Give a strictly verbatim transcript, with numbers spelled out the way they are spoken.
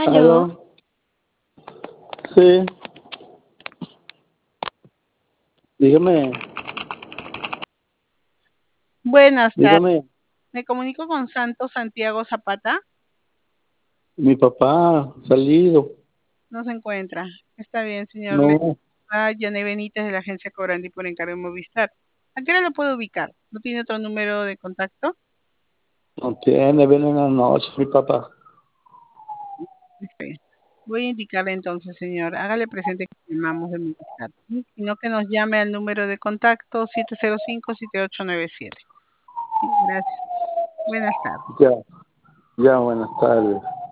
Aló. ¿Aló? Sí, dígame, Buenas tardes. dígame. Me comunico con Santos Santiago Zapata. Mi papá salido. No se encuentra. Está bien, señor. Le No, a Yané Benítez de la agencia Cobrandi por encargo de Movistar. ¿A qué hora lo puedo ubicar? ¿No tiene otro número de contacto? no tiene, viene en la noche mi papá. Está bien. Voy a indicarle entonces, señor. Hágale presente que llamamos de Movistar. ¿Sí? Sino que nos llame al número de contacto siete cero cinco, siete ocho nueve siete. Sí, gracias. Buenas tardes. Ya, ya, buenas tardes.